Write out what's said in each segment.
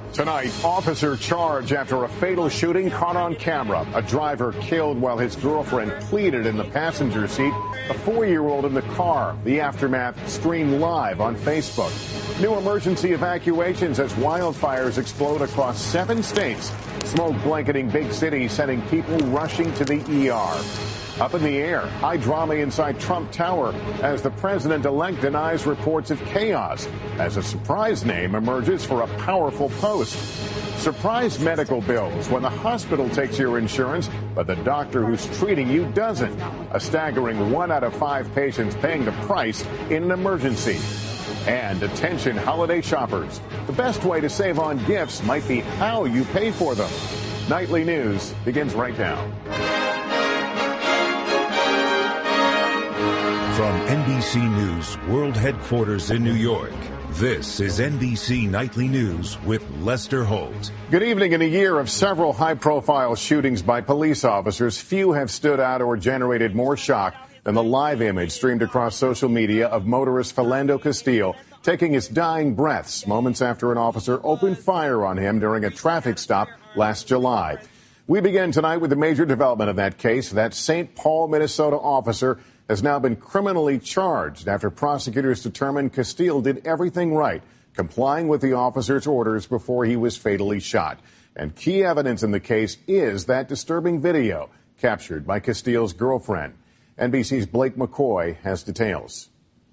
Tonight, officer charged after a fatal shooting caught on camera. A driver killed while his girlfriend pleaded in the passenger seat. A 4-year-old in the car. The aftermath streamed live on Facebook. New emergency evacuations as wildfires explode across 7 states. Smoke blanketing big cities, sending people rushing to the ER. Up in the air, high drama inside Trump Tower as the president-elect denies reports of chaos as a surprise name emerges for a powerful post. Surprise medical bills when the hospital takes your insurance, but the doctor who's treating you doesn't. A staggering 1 out of 5 patients paying the price in an emergency. And attention holiday shoppers. The best way to save on gifts might be how you pay for them. Nightly News begins right now. From NBC News World Headquarters in New York, this is NBC Nightly News with Lester Holt. Good evening. In a year of several high-profile shootings by police officers, few have stood out or generated more shock than the live image streamed across social media of motorist Philando Castile taking his dying breaths moments after an officer opened fire on him during a traffic stop last July. We begin tonight with the major development of that case. That St. Paul, Minnesota officer has now been criminally charged after prosecutors determined Castile did everything right, complying with the officer's orders before he was fatally shot. And key evidence in the case is that disturbing video captured by Castile's girlfriend. NBC's Blake McCoy has details.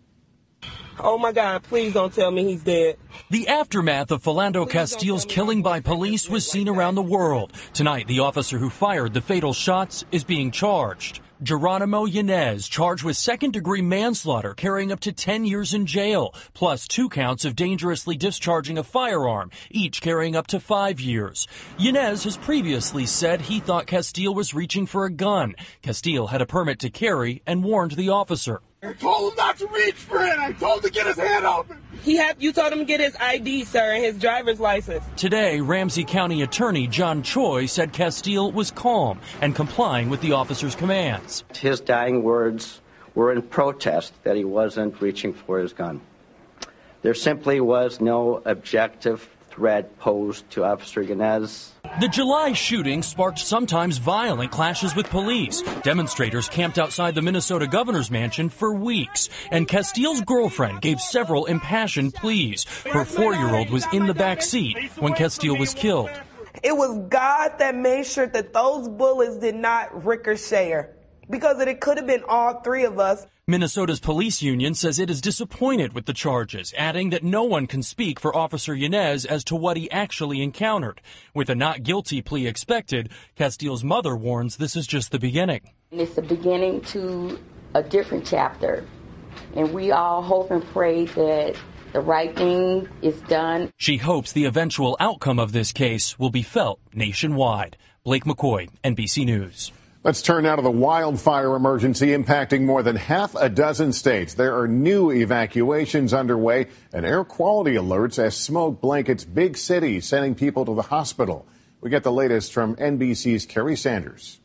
Oh, my God, please don't tell me he's dead. The aftermath of Philando Castile's killing by police was seen around the world. Tonight, the officer who fired the fatal shots is being charged. Geronimo Yanez, charged with second-degree manslaughter, carrying up to 10 years in jail, plus 2 counts of dangerously discharging a firearm, each carrying up to 5 years. Yanez has previously said he thought Castile was reaching for a gun. Castile had a permit to carry and warned the officer. I told him not to reach for it. I told him to get his hand up. You told him to get his ID, sir, and his driver's license. Today, Ramsey County Attorney John Choi said Castile was calm and complying with the officer's commands. His dying words were in protest that he wasn't reaching for his gun. There simply was no objective threat posed to Officer Yanez. The July shooting sparked sometimes violent clashes with police. Demonstrators camped outside the Minnesota governor's mansion for weeks, and Castile's girlfriend gave several impassioned pleas. Her 4-year-old was in the back seat when Castile was killed. It was God that made sure that those bullets did not ricochet, because it could have been all 3 of us. Minnesota's police union says it is disappointed with the charges, adding that no one can speak for Officer Yanez as to what he actually encountered. With a not guilty plea expected, Castile's mother warns this is just the beginning. It's the beginning to a different chapter, and we all hope and pray that the right thing is done. She hopes the eventual outcome of this case will be felt nationwide. Blake McCoy, NBC News. Let's turn now to the wildfire emergency impacting more than half a dozen states. There are new evacuations underway and air quality alerts as smoke blankets big cities, sending people to the hospital. We get the latest from NBC's Kerry Sanders.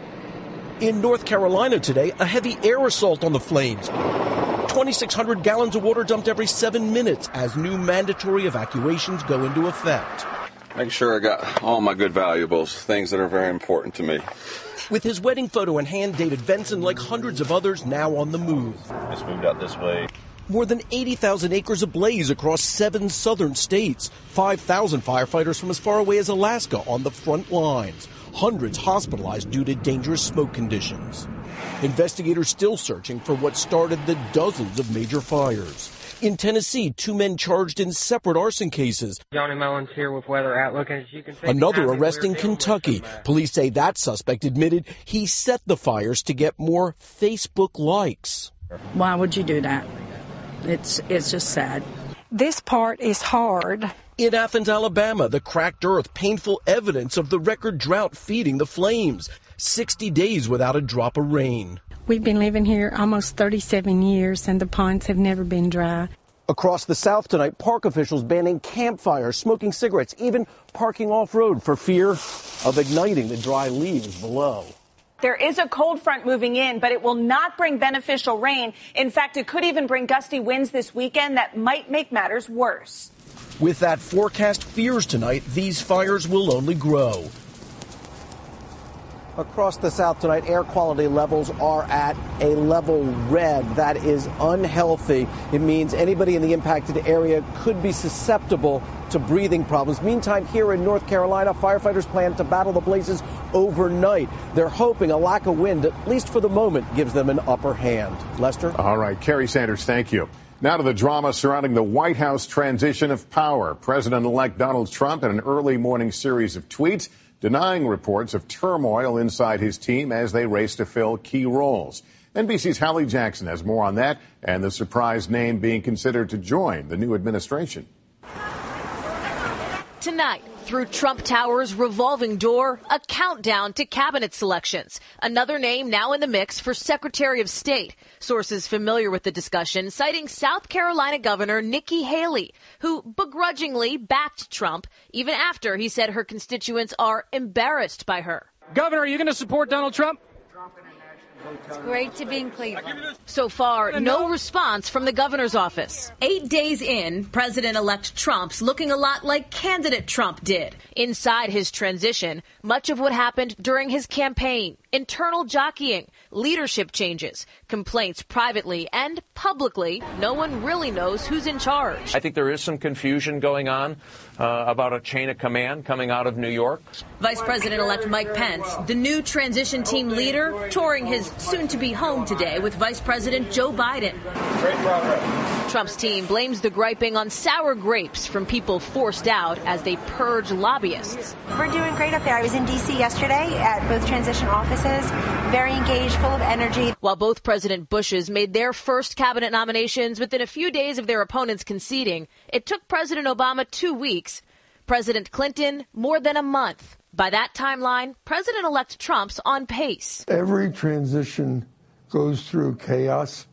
In North Carolina today, a heavy air assault on the flames. 2,600 gallons of water dumped every 7 minutes as new mandatory evacuations go into effect. Make sure I got all my good valuables, things that are very important to me. With his wedding photo in hand, David Benson, like hundreds of others, now on the move. Just moved out this way. More than 80,000 acres ablaze across 7 southern states. 5,000 firefighters from as far away as Alaska on the front lines. Hundreds hospitalized due to dangerous smoke conditions. Investigators still searching for what started the dozens of major fires. In Tennessee, 2 men charged in separate arson cases. Johnny Mullins here with Weather Outlook. As you can see, another arrest in Kentucky. Police say that suspect admitted he set the fires to get more Facebook likes. Why would you do that? It's just sad. This part is hard. In Athens, Alabama, the cracked earth, painful evidence of the record drought feeding the flames. 60 days without a drop of rain. We've been living here almost 37 years, and the ponds have never been dry. Across the South tonight, park officials banning campfires, smoking cigarettes, even parking off-road for fear of igniting the dry leaves below. There is a cold front moving in, but it will not bring beneficial rain. In fact, it could even bring gusty winds this weekend that might make matters worse. With that forecast fears tonight, these fires will only grow. Across the South tonight, air quality levels are at a level red. That is unhealthy. It means anybody in the impacted area could be susceptible to breathing problems. Meantime, here in North Carolina, firefighters plan to battle the blazes overnight. They're hoping a lack of wind, at least for the moment, gives them an upper hand. Lester? All right, Kerry Sanders, thank you. Now to the drama surrounding the White House transition of power. President-elect Donald Trump in an early morning series of tweets denying reports of turmoil inside his team as they race to fill key roles. NBC's Hallie Jackson has more on that and the surprise name being considered to join the new administration. Tonight, through Trump Tower's revolving door, a countdown to cabinet selections. Another name now in the mix for Secretary of State. Sources familiar with the discussion citing South Carolina Governor Nikki Haley, who begrudgingly backed Trump even after he said her constituents are embarrassed by her. Governor, are you going to support Donald Trump? It's great to be in Cleveland. So far, no response from the governor's office. 8 days in, President-elect Trump's looking a lot like candidate Trump did. Inside his transition, much of what happened during his campaign, internal jockeying, leadership changes, complaints privately and publicly, no one really knows who's in charge. I think there is some confusion going on about a chain of command coming out of New York. Vice President-elect Mike Pence, the new transition team leader, touring his soon-to-be home today with Vice President Joe Biden. Great progress. Trump's team blames the griping on sour grapes from people forced out as they purge lobbyists. We're doing great up there. I was in D.C. yesterday at both transition offices, very engaged, full of energy. While both President Bushes made their first cabinet nominations within a few days of their opponents conceding, it took President Obama 2 weeks, President Clinton more than a month. By that timeline, President-elect Trump's on pace. Every transition goes through chaos.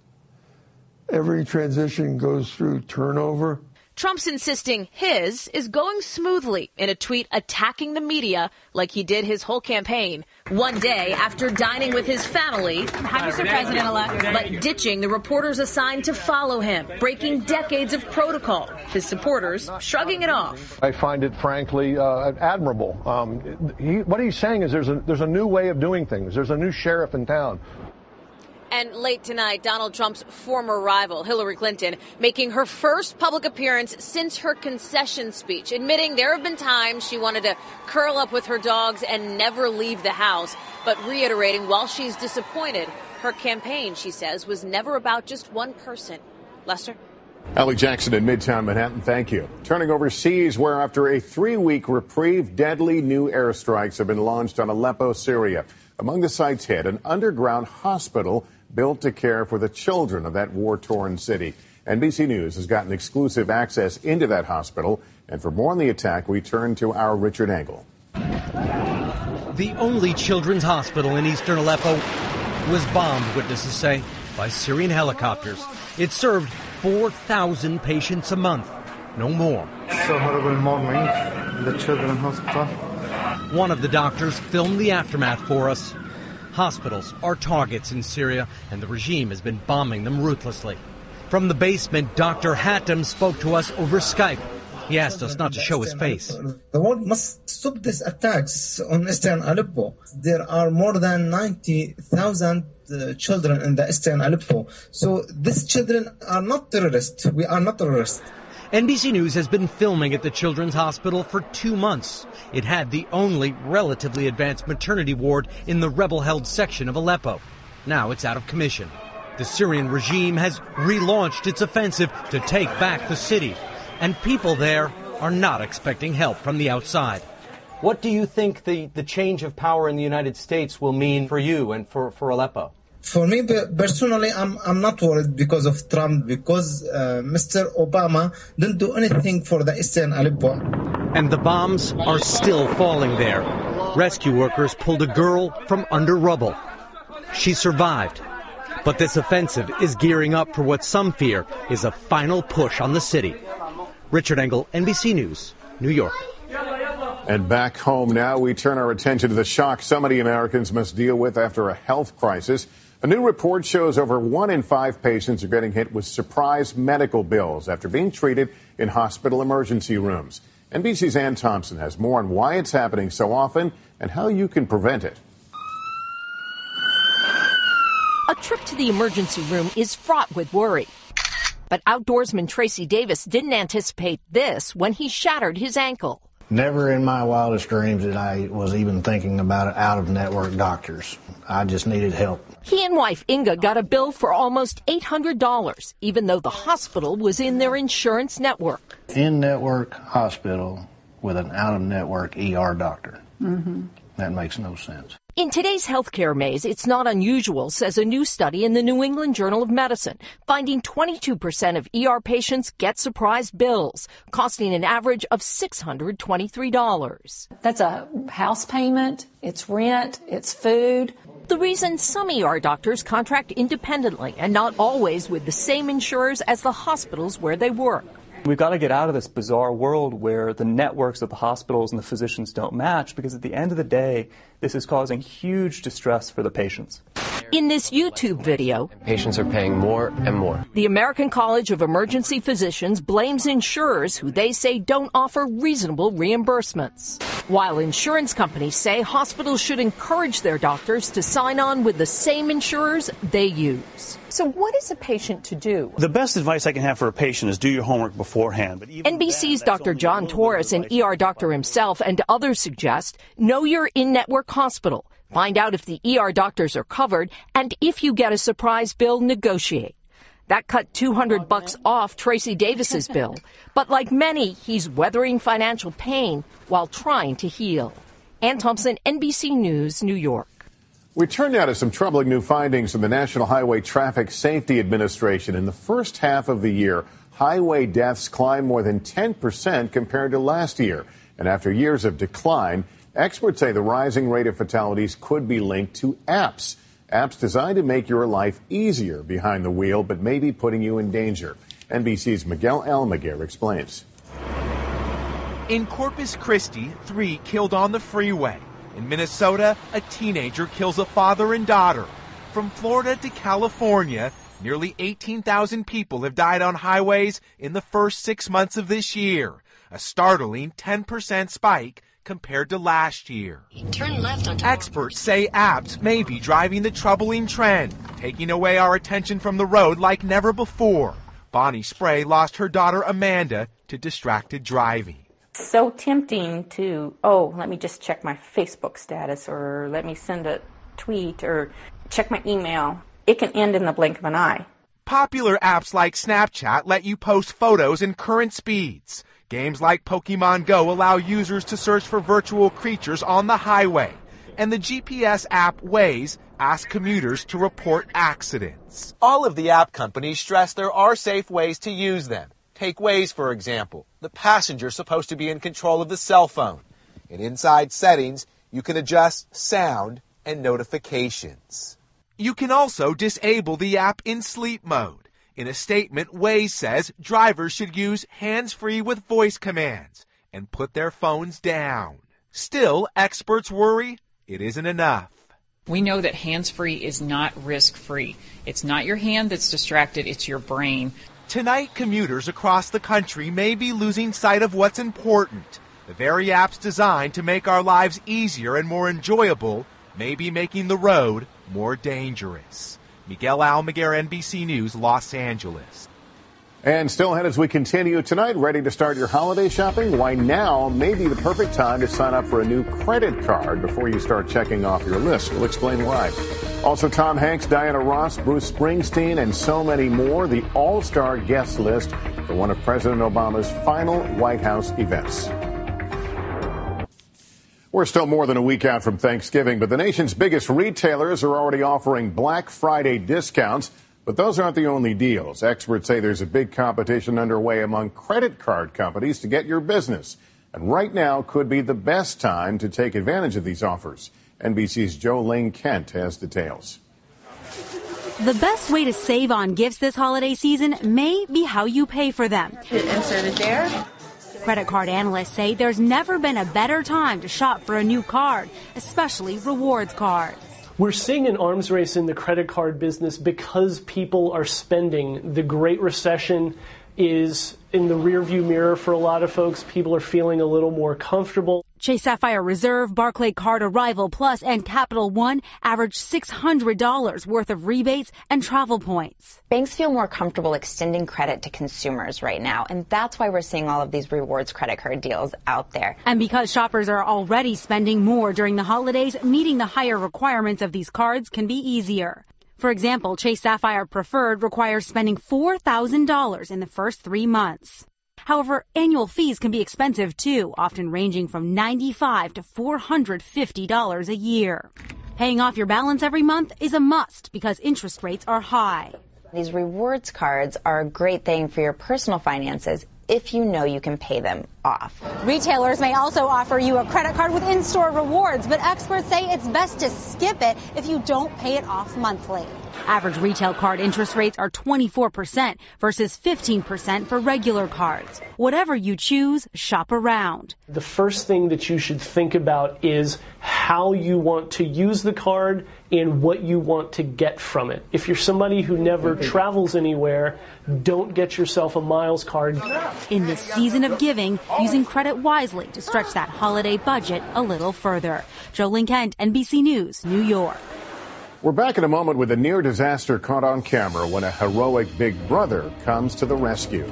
Every transition goes through turnover. Trump's insisting his is going smoothly in a tweet attacking the media like he did his whole campaign. One day after dining with his family, Hi, Mr. President-elect. but ditching the reporters assigned to follow him, breaking decades of protocol. His supporters shrugging it off. I find it, frankly, admirable. What he's saying is there's a new way of doing things. There's a new sheriff in town. And late tonight, Donald Trump's former rival, Hillary Clinton, making her first public appearance since her concession speech, admitting there have been times she wanted to curl up with her dogs and never leave the house, but reiterating while she's disappointed, her campaign, she says, was never about just one person. Lester? Hallie Jackson in Midtown Manhattan, thank you. Turning overseas, where after a 3-week reprieve, deadly new airstrikes have been launched on Aleppo, Syria. Among the sites hit, an underground hospital built to care for the children of that war-torn city. NBC News has gotten exclusive access into that hospital. And for more on the attack, we turn to our Richard Engel. The only children's hospital in eastern Aleppo was bombed, witnesses say, by Syrian helicopters. It served 4,000 patients a month, no more. So horrible morning, the children's hospital. One of the doctors filmed the aftermath for us. Hospitals are targets in Syria, and the regime has been bombing them ruthlessly. From the basement, Dr. Hattem spoke to us over Skype. He asked us not to show his face. The world must stop these attacks on eastern Aleppo. There are more than 90,000 children in the eastern Aleppo. So these children are not terrorists. We are not terrorists. NBC News has been filming at the Children's Hospital for 2 months. It had the only relatively advanced maternity ward in the rebel-held section of Aleppo. Now it's out of commission. The Syrian regime has relaunched its offensive to take back the city. And people there are not expecting help from the outside. What do you think the change of power in the United States will mean for you and for Aleppo? For me personally, I'm not worried because of Trump, because Mr. Obama didn't do anything for the eastern Aleppo. And the bombs are still falling there. Rescue workers pulled a girl from under rubble. She survived. But this offensive is gearing up for what some fear is a final push on the city. Richard Engel, NBC News, New York. And back home now, we turn our attention to the shock so many Americans must deal with after a health crisis. A new report shows over 1 in 5 patients are getting hit with surprise medical bills after being treated in hospital emergency rooms. NBC's Ann Thompson has more on why it's happening so often and how you can prevent it. A trip to the emergency room is fraught with worry. But outdoorsman Tracy Davis didn't anticipate this when he shattered his ankle. Never in my wildest dreams did I was even thinking about out-of-network doctors. I just needed help. He and wife Inga got a bill for almost $800, even though the hospital was in their insurance network. In-network hospital with an out-of-network ER doctor. That makes no sense. In today's healthcare maze, it's not unusual, says a new study in the New England Journal of Medicine, finding 22% of ER patients get surprise bills, costing an average of $623. That's a house payment, it's rent, it's food. The reason some ER doctors contract independently and not always with the same insurers as the hospitals where they work. We've got to get out of this bizarre world where the networks of the hospitals and the physicians don't match, because at the end of the day, this is causing huge distress for the patients. In this YouTube video, patients are paying more and more. The American College of Emergency Physicians blames insurers who they say don't offer reasonable reimbursements, while insurance companies say hospitals should encourage their doctors to sign on with the same insurers they use. So what is a patient to do? The best advice I can have for a patient is do your homework beforehand. But NBC's Dr. John Torres, an ER doctor himself, and others suggest know your in-network hospital. Find out if the ER doctors are covered, and if you get a surprise bill, negotiate. That cut $200 off Tracy Davis's bill. But like many, he's weathering financial pain while trying to heal. Ann Thompson, NBC News, New York. We turn now to some troubling new findings from the National Highway Traffic Safety Administration. In the first half of the year, highway deaths climbed more than 10% compared to last year. And after years of decline, experts say the rising rate of fatalities could be linked to apps. Apps designed to make your life easier behind the wheel, but may be putting you in danger. NBC's Miguel Almaguer explains. In Corpus Christi, 3 killed on the freeway. In Minnesota, a teenager kills a father and daughter. From Florida to California, nearly 18,000 people have died on highways in the first 6 months of this year, a startling 10% spike compared to last year. Turn left onto Experts say apps may be driving the troubling trend, taking away our attention from the road like never before. Bonnie Spray lost her daughter Amanda to distracted driving. So tempting to, let me just check my Facebook status, or let me send a tweet, or check my email. It can end in the blink of an eye. Popular apps like Snapchat let you post photos in current speeds. Games like Pokemon Go allow users to search for virtual creatures on the highway. And the GPS app Waze asks commuters to report accidents. All of the app companies stress there are safe ways to use them. Take Waze, for example. The passenger's supposed to be in control of the cell phone. In inside settings, you can adjust sound and notifications. You can also disable the app in sleep mode. In a statement, Waze says drivers should use hands-free with voice commands and put their phones down. Still, experts worry it isn't enough. We know that hands-free is not risk-free. It's not your hand that's distracted, it's your brain. Tonight, commuters across the country may be losing sight of what's important. The very apps designed to make our lives easier and more enjoyable may be making the road more dangerous. Miguel Almaguer, NBC News, Los Angeles. And still ahead as we continue tonight, ready to start your holiday shopping? Why now may be the perfect time to sign up for a new credit card before you start checking off your list. We'll explain why. Also, Tom Hanks, Diana Ross, Bruce Springsteen, and so many more. The all-star guest list for one of President Obama's final White House events. We're still more than a week out from Thanksgiving, but the nation's biggest retailers are already offering Black Friday discounts. But those aren't the only deals. Experts say there's a big competition underway among credit card companies to get your business. And right now could be the best time to take advantage of these offers. NBC's Jo Ling Kent has details. The best way to save on gifts this holiday season may be how you pay for them. Insert it there. Credit card analysts say there's never been a better time to shop for a new card, especially rewards cards. We're seeing an arms race in the credit card business because people are spending. The Great Recession is in the rearview mirror for a lot of folks. People are feeling a little more comfortable. Chase Sapphire Reserve, Barclay Card Arrival Plus, and Capital One average $600 worth of rebates and travel points. Banks feel more comfortable extending credit to consumers right now, and that's why we're seeing all of these rewards credit card deals out there. And because shoppers are already spending more during the holidays, meeting the higher requirements of these cards can be easier. For example, Chase Sapphire Preferred requires spending $4,000 in the first 3 months. However, annual fees can be expensive too, often ranging from $95 to $450 a year. Paying off your balance every month is a must because interest rates are high. These rewards cards are a great thing for your personal finances if you know you can pay them off. Retailers may also offer you a credit card with in-store rewards, but experts say it's best to skip it if you don't pay it off monthly. Average retail card interest rates are 24% versus 15% for regular cards. Whatever you choose, shop around. The first thing that you should think about is how you want to use the card and what you want to get from it. If you're somebody who never travels anywhere, don't get yourself a miles card. In this season of giving, using credit wisely to stretch that holiday budget a little further. Jolene Kent, NBC News, New York. We're back in a moment with a near disaster caught on camera when a heroic big brother comes to the rescue.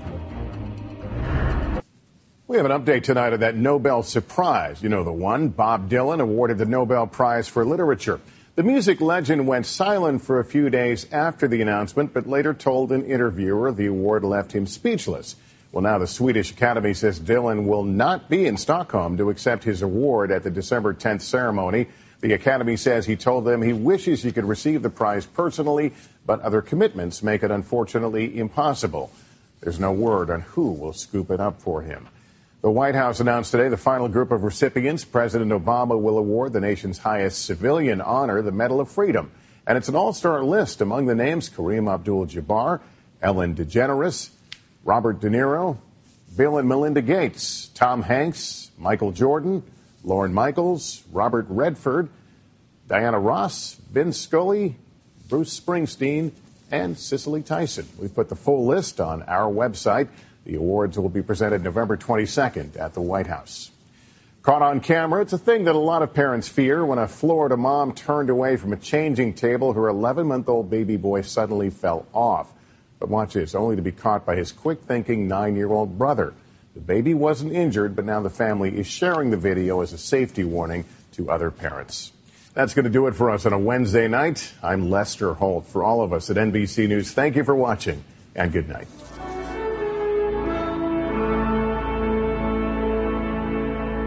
We have an update tonight of that Nobel surprise. You know the one. Bob Dylan awarded the Nobel Prize for Literature. The music legend went silent for a few days after the announcement, but later told an interviewer the award left him speechless. Well, now the Swedish Academy says Dylan will not be in Stockholm to accept his award at the December 10th ceremony. The Academy says he told them he wishes he could receive the prize personally, but other commitments make it unfortunately impossible. There's no word on who will scoop it up for him. The White House announced today the final group of recipients. President Obama will award the nation's highest civilian honor, the Medal of Freedom. And it's an all-star list. Among the names, Kareem Abdul-Jabbar, Ellen DeGeneres, Robert De Niro, Bill and Melinda Gates, Tom Hanks, Michael Jordan, Lorne Michaels, Robert Redford, Diana Ross, Vince Scully, Bruce Springsteen, and Cicely Tyson. We've put the full list on our website. The awards will be presented November 22nd at the White House. Caught on camera, it's a thing that a lot of parents fear. When a Florida mom turned away from a changing table, her 11-month-old baby boy suddenly fell off. But watch this, only to be caught by his quick-thinking 9-year-old brother. The baby wasn't injured, but now the family is sharing the video as a safety warning to other parents. That's going to do it for us on a Wednesday night. I'm Lester Holt. For all of us at NBC News, thank you for watching, and good night.